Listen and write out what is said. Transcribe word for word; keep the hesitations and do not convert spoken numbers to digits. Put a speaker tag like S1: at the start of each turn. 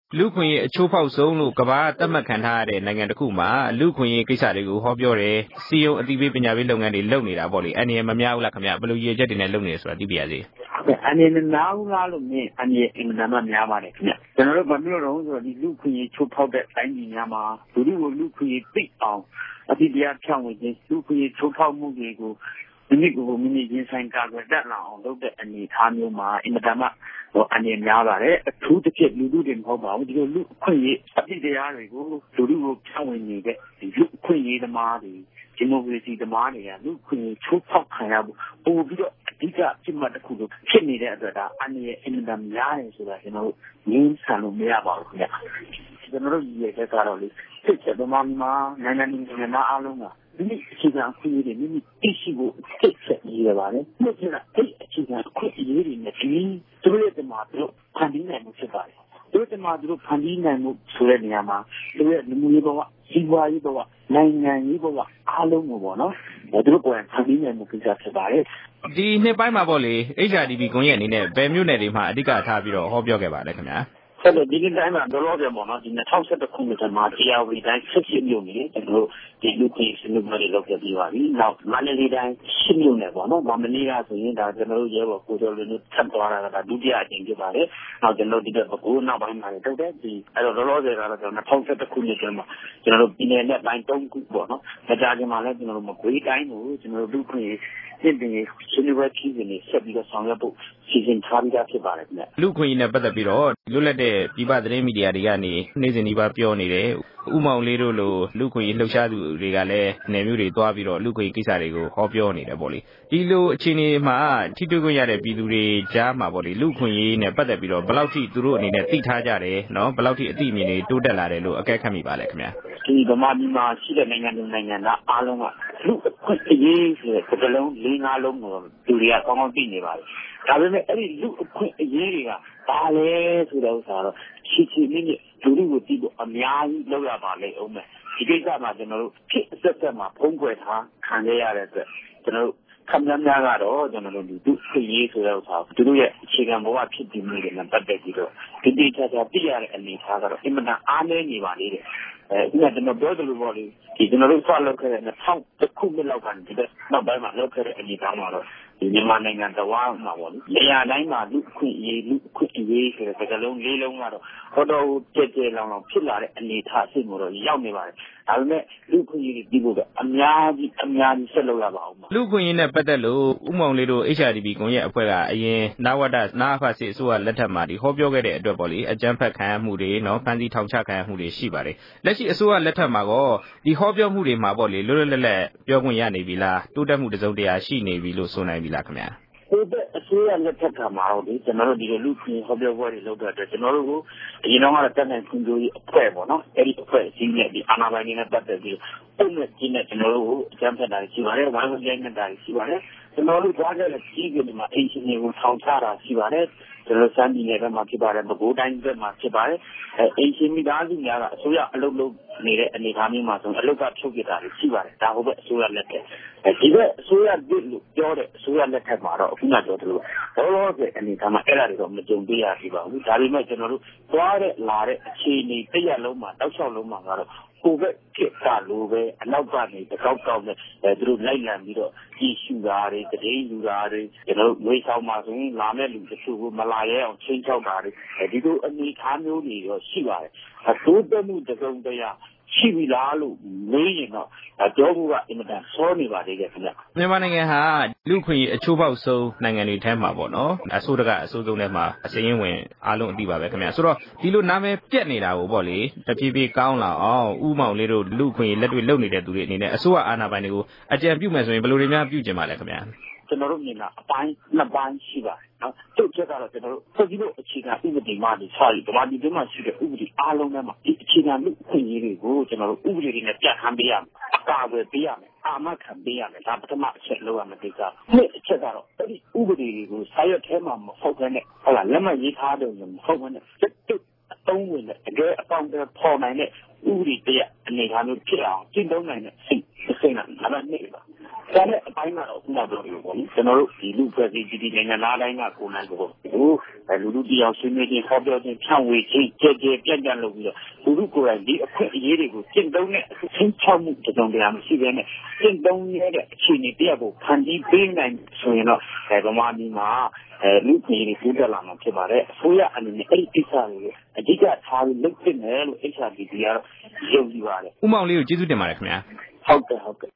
S1: လူခွင့်ရေးအချိုးဖောက်ဆုံးလို့ကဘာသတ်မှတ်ခံထားရတဲ့နိုင်ငံတစ်ခုမှာလူခွင့်ရေးကိစ္စတွေကိုဟောပြောတယ်စီယုံအသိပေးပညာပေးလုပ်ငန်းတွေလုပ်နေတာပေါ့လေအနေနဲ့မများဘူးလားခင်ဗျဘယ်လိုရည်ရွယ်ချက်တွေနဲ့လုပ်နေလဲဆိုတာသိပြရစေ
S2: အနေနဲ့နားဘူးလားလို့မြင်အနေအင်မတန်မှများပါတယ်ခင်ဗျကျွန်တော်တို့ဘာမျိုးတော့ဆိုတော့ဒီလူခွင့်ရေးချိုးဖောက်တဲ့တိုင်းပြည်များမှာလူလူကိုလူခွင့်ရေးသိအောင်အတိတရားဖြောင်းဝင်ခြင်းလူခွင့်ရေးချိုးဖောက်မှုတွေကိုမိမိကိုမိမိရင်ဆိုင်ကာကွယ်တတ်လာအောင်လုပ်တဲ့အနေအထားမျိုးမှာအင်မတန်မှဟိုအနေများပါတယ်အထူးတစ်ချက်လူလူတွေမဟုတ်ပါဘူးဒီလိုလူခွင့်ရေးအတိတရားတွေကိုလူလူကိုဖြောင်းဝင်နေတဲ့ဒီလူခွင့်ရေးသမားတွေဒီမိုကရေစီသမားတွေကလူခွင့်ရေးချိုးဖောက်ခံရဖို့ပို့ပြီးတော့အဓိကဖြစ်မှတ်တစ်ခုလို့ဖြစ်နေတဲ့အတွက်ဒါအနေနဲ့အင်မတန်များတယ်ဆိုတာကျွန်တော်တို့ငင်းဆန်လို့မရပါဘူးခင်ဗျကျွန်တော်တို့ရည်ရတဲ့ကတော့လေစစ်ချက်သမားမှာနိုင်ငံနိုင်ငံသားအားလုံးကဒီအခြေခံအခွင့်အရေးတွေမိမိသိရှိဖို့စိတ်ဆက်ရပါတယ်။ဒီကအဲ့အခြေခံအခွင့်အရေးတွေနဲ့ဒီသူတို့ရဲ့တမန်တို့ဖန်တီးနိုင်မှုဖြစ်ပါတယ်။သူတို့တမန်တို့ဖန်တီးနိုင်မှုဆိုတဲ့နေရာမှာသူရဲ့လူမှုရေးဘဝစီးပွားရေးဘဝနိုင်ငံရေးဘဝအားလုံးကိုပေါ့နော်။သူတို့ကိုယ်ဖန်တီးနိုင်မှုကိစ္စဖြစ်ပါတယ်
S1: ။ဒီနှစ်ပိုင်းမှာပေါ့လေ H R D P ကွန်ရက်အနေနဲ့ဘယ်မျိုးနယ်တွေမှာအဓိကထားပြီးတော့ဟောပြောခဲ့ပါလဲခင်ဗျာ။
S2: ဆက်လို့ဒီနေ့တိုင်းမှာတော့တော့ပြန်ပေါ့နော်ဒီ၂၀၁၁ခုနှစ်မှာတရားဝင်တိုင်းဆက်ရှိမြို့နေကျွန်တော်တို့ဒီလူကြီးစနစ်တွေလောက်ပြပြီးပါပြီ။နောက်မန္တလေးတိုင်းရှစ်မြို့နယ်ပေါ့နော်မန္တလေးကဆိုရင်ဒါကျွန်တော်တို့ရဲဘော်ကိုကျော်လွင်တို့ထပ်သွားတာကဒါဒုတိယအကြိမ်ဖြစ်ပါတယ်။နောက်ကျွန်တော်ဒီကပဲကိုနောက်ပိုင်းမှာတုတ်တဲ့ဒီအဲ့တော့လောလောဆယ်ကတော့ကျွန်တော်၂၀၁၁ခုနှစ်ကျမှကျွန်တော်တို့ပြည်နယ်နဲ့တိုင်းသုံးခုပေါ့နော်။မကြခင်မှာလည်းကျွန်တော်တို့မကွေးတိုင်းကိုကျွန်တော်တို့လူခွင့်စစ်တင်ရှင်းလင်းပွဲကြီးနေဆက်ပြီးတော့ဆောင်ရွက်ဖို့စီစဉ်ထားပြီးသားဖြစ်ပါတယ်ခင်ဗျ
S1: လူခွင့်ရေးနဲ့ပတ်သက်ပြီးတော့လွတ်လပ်တဲ့ပြည်ပသတင်းမီဒီယာတွေကနေနေ့စဉ်ဒီပါပြောနေတယ်ဥမောင်လေးတို့လိုလူခွင့်ရေးလှုပ်ရှားသူတွေကလည်းနယ်မျိုးတွေသွားပြီးတော့လူခွင့်ရေးကိစ္စတွေကိုဟောပြောနေတယ်ပေါ့လေဒီလိုအခြေအနေမှာထိတွေ့ခွင့်ရတဲ့ပြည်သူတွေကြားမှာပေါ့လေလူခွင့်ရေးနဲ့ပတ်သက်ပြီးတော့ဘယ်လောက်ထိသူတို့အနေနဲ့သိထားကြတယ်နော်ဘယ်လောက်ထိအသိအမြင်တွေတိုးတက်လာတယ်လို့အကဲခတ်မိပါလဲခင်ဗျာ
S2: ဒီဗမာပြည်မှာရှိတဲ့နိုင်ငံတွေနိုင်ငံသားအားလုံးကလူအခွင့်အရေးဆိုတဲ့စကားလုံး၄၅လုံးကိုလူတွေကကောင်းကောင်းသိနေပါပြီဒါပေမဲ့အဲ့ဒီလူအခွင့်အရေးတွေကဘာလဲဆိုတဲ့ဥစ္စာတော့ချီချီနည်းနည်းလူတွေကိုသိဖို့အများကြီးလောက်ရပါလိမ့်အောင်မယ်ဒီကိစ္စမှာကျွန်တော်တို့ဖြစ်အဆက်ဆက်မှာဖုံးကွယ်ထားခံရတဲ့အတွက်ကျွန်တော်တို့ခမများများကတော့ကျွန်တော်တို့ဒီသူ့ခွင့်ရေးဆိုတဲ့ဥစ္စာသူတို့ရဲ့အခြေခံဘဝဖြစ်တည်မှုတွေနဲ့ပတ်သက်ပြီးတော့ဒီတိကျကျသိရတဲ့အနေအထားကတော့အင်မတန်အားနည်းနေပါလေတဲ့အဲဒီကကျွန်တော်ပြောသလိုပေါ့လေဒီကျွန်တော်တို့ဆက်လုပ်ခဲ့တဲ့၂၀၀၁ခုနှစ်လောက်ကနေဒီနောက်ပိုင်းမှာလုပ်ခဲ့တဲ့အနေအထားမှာတော့ဒီမြန်မာနိုင်ငံတဝမ်းမှာပေါ့လေနေရာတိုင်းမှာလူခွင့်ရေးလူခွင့်ရေးဆိုတဲ့စကားလုံးလေးလုံးကတော့ဟောတော့ကြဲကြဲလောင်လောင်ဖြစ်လာတဲ့အနေအထားအဆင့်ကိုတော့ရောက်နေပါတယ်ဒါပေမဲ့လူခွင့်ရေးပြီးဖို့တော့အများကြီးအများကြီးဆက်လုပ်ရပါအောင်
S1: လူခွင့်ရေးနဲ့ပတ်သက်လို့ဥမောင်လေးတို့ H R D P ကွန်ရက်အဖွဲ့ကအရင်နဝတနာဖစစ်အစိုးရလက်ထက်မှာဒီဟောပြောခဲ့တဲ့အတွက်ပေါ့လေအကြမ်းဖက်ခံရမှုတွေနော်ဖမ်းဆီးထောင်ချခံရမှုတွေရှိပါတယ်လက်ရှိအစိုးရလက်ထက်မှာကောဒီဟောပြောမှုတွေမှာပေါ့လေလွတ်လွတ်လပ်လပ်ပြောခွင့်ရနေပြီလားတိုးတက်မှုတစုံတရာရှိနေပြီလို့ဆိုနိုင်ပြီလားခင်ဗျာ
S2: ဒီတဲ့အစိုးရလက်ထက်ကမှာတော့ဒီကျွန်တော်တို့ဒီလိုလူခွင့်ဟောပြောပွဲတွေလုပ်တဲ့အတွက်ကျွန်တော်တို့ကအရင်တော့ကတော့တက်နိုင်ခွင့်ပြုရေးအဖွဲ့ပေါ့နော်အဲ့ဒီအဖွဲ့အစည်းနဲ့ဒီအာဏာပိုင်တွေနဲ့ပတ်သက်ပြီးပုံနဲ့ကျင်းတဲ့ကျွန်တော်တို့အကြမ်းဖက်တာရှိပါတယ်ဝိုင်းဝန်းရိုက်နှက်တာရှိပါတယ်ကျွန်တော်တို့ကြားခဲ့တဲ့ကြီးကလေးမှာအင်ရှင်တွေကိုထောင်ချတာရှိပါတယ်ကျွန်တော်စမ်းပြည်နယ်ဘက်မှာဖြစ်ပါတယ်ပဲခူးတိုင်းဘက်မှာဖြစ်ပါတယ်အဲအင်ရှင်မိသားစုများကအစိုးရအလုပ်လုပ်နေတဲ့အနေအထားမျိုးမှာဆိုအလုပ်ကဖြုတ်ပြတာရှိပါတယ်ဒါဟုတ်ပဲအစိုးရလက်ထက်ဒီဘက်အစိုးရပြည်လို့ပြောတဲ့အစိုးရလက်ထက်မှာတော့အခုနပြောသလိုဘောလောဆယ်အနေအထားမှာအဲ့ဒါတွေတော့မကြုံတွေ့ရသေးပါဘူးဒါပေမဲ့ကျွန်တော်တို့သွားတဲ့လာတဲ့အခြေအနေတစ်ရက်လုံးမှာတောက်လျှောက်လုံးမှာကတော့ကိုယ်ပဲဖြစ်တာလို့ပဲအနောက်ကနေတကောက်ကောက်နဲ့အဲသူတို့လိုက်လံပြီးတော့ကြီးရှူတာတွေတည်င်းယူတာတွေကျွန်တော်တို့ဝေဆောင်မှာဆိုရင်လာမဲ့လူတချို့ကိုမလာရဲအောင်ချင်းချောက်တာတွေဒီလိုအနေအထားမျိုးတွေတော့ရှိပါတယ်အတိုးတက်မှုတစုံတရာရှိပြီလားလို့မေးရင်တော့ပြောဖို့ကအင်မတန်စောနေပါသေးတယ်ခင်ဗျ
S1: မြန်မာနိုင်ငံဟာလူခွင့်ရေးအချိုးပေါက်ဆုံးနိုင်ငံတွေထဲမှာပေါ့နော်အစိုးရကအစိုးဆုံးထဲမှာအစည်းအဝေးအားလုံးအသိပါပဲခင်ဗျဆိုတော့ဒီလိုနာမည်ပြက်နေတာကိုပေါ့လေတဖြည်းဖြည်းကောင်းလာအောင်ဥမောင်လေးတို့လူခွင့်ရေးလက်တွေ့လုပ်နေတဲ့သူတွေအနေနဲ့အစိုးရအာဏာပိုင်တွေကိုအကြံပြုမယ်ဆိုရင်ဘယ်လိုတွေများပြုကျင်ပါလဲခင်ဗျ
S2: ကျွန်တော်တို့မြင်တာအပိုင်းနှစ်ပိုင်းရှိပါတယ်နော်တုတ်ချက်ကတော့ကျွန်တော်တို့ဖွဲ့စည်းဖို့အခြေခံဥပဒေမှဒီစာရီဗမာပြည်တွင်းမှာရှိတဲ့ဥပဒေအားလုံးထဲမှာဒီအခြေခံလူခွင့်ရေးတွေကိုကျွန်တော်တို့ဥပဒေတွေနဲ့ပြဋ္ဌာန်းပေးရမယ်အကာအကွယ်ပေးရမယ်အာမခံပေးရမယ်ဒါပထမအချက်လောက်ရမယ်ဒီကနှစ်အချက်ကတော့အဲ့ဒီဥပဒေတွေကိုစာရွက်ထဲမှာမဟုတ်ဘဲနဲ့ဟုတ်လားလက်မှတ်ရေးထားတယ်မဟုတ်ဘဲနဲ့တုတ်အသုံးဝင်တဲ့တကယ်အပေါင်းတဲ့ပေါ်နိုင်တဲ့ဥပဒေတရားအနေအထားမျိုးဖြစ်အောင်ကျင့်သုံးနိုင်တဲ့စိတ်စိတ်နဲ့နံပါတ်နှစ်ပါဒါနဲ့အပိုင်းကတော့ခုနပြောလို့ပေါ့လေကျွန်တော်တို့ဒီလူဖွဲ့စည်းဒီဒီနိုင်ငံသားတိုင်းကကိုယ်နိုင်ကိုဟိုလူလူတရားဆွေးနွေးခြင်းဟောပြောခြင်းဖြန့်ဝေခြင်းကြဲကြဲပြန့်ပြန့်လုပ်ပြီးတော့လူလူကိုယ်တိုင်ဒီအခွင့်အရေးတွေကိုကျင့်သုံးတဲ့ဆင်းချမှုတစုံတရာမရှိဘဲနဲ့ကျင့်သုံးရတဲ့အခြေအနေတရားကိုဖန်တီးပေးနိုင်ဆိုရင်တော့ဗမာပြည်မှာအဲလူကြီးတွေတိုးတက်လာမှာဖြစ်ပါတယ်အစိုးရအနေနဲ့အဲ့ဒီကိစ္စတွေကိုအဓိကထားပြီးလုပ်ဖြစ်မယ်လို့ H R D P ကတော့ယုံကြည်ပါတယ်
S1: ဦးမောင်လေးကိုကျေးဇူးတင်ပါတယ်ခင်ဗျာ
S2: ဟုတ်ကဲ့ဟုတ်ကဲ့